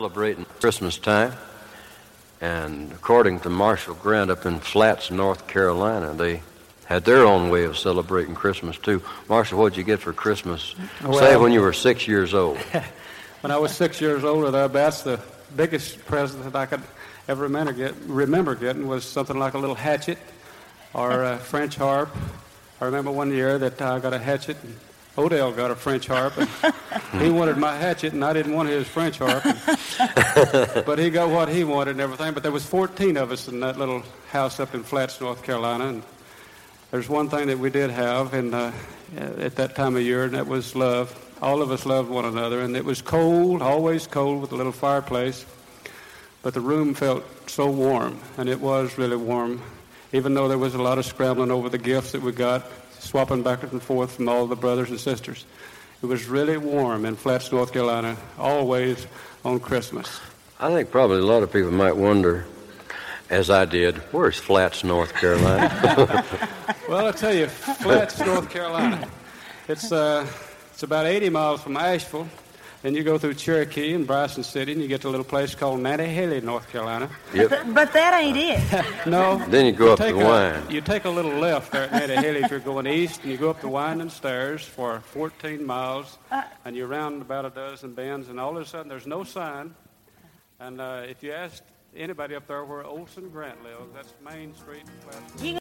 Celebrating Christmas time, and according to Marshall Grant up in Flats, North Carolina, they had their own way of celebrating Christmas too. Marshall, what'd you get for Christmas? Say when you were 6 years old. When I was 6 years old or thereabouts, the biggest present that I could ever remember getting was something like a little hatchet or a French harp. I remember one year that I got a hatchet and Odell got a French harp, and he wanted my hatchet, and I didn't want his French harp. But he got what he wanted and everything. But there was 14 of us in that little house up in Flats, North Carolina. And there's one thing that we did have at that time of year, and that was love. All of us loved one another, and it was cold, always cold, with a little fireplace. But the room felt so warm, and it was really warm, even though there was a lot of scrambling over the gifts that we got, swapping back and forth from all the brothers and sisters. It was really warm in Flats, North Carolina, always on Christmas. I think probably a lot of people might wonder, as I did, where's Flats, North Carolina? Well, I'll tell you, Flats, North Carolina. It's about 80 miles from Asheville. Then you go through Cherokee and Bryson City, and you get to a little place called Nantahala, North Carolina. Yep. But that ain't it. No. Then you go up the Wine. You take a little left there at Nantahala if you're going east, and you go up the winding stairs for 14 miles, and you round about a dozen bends, and all of a sudden there's no sign. And if you ask anybody up there where Olson Grant lives, that's Main Street in Flats.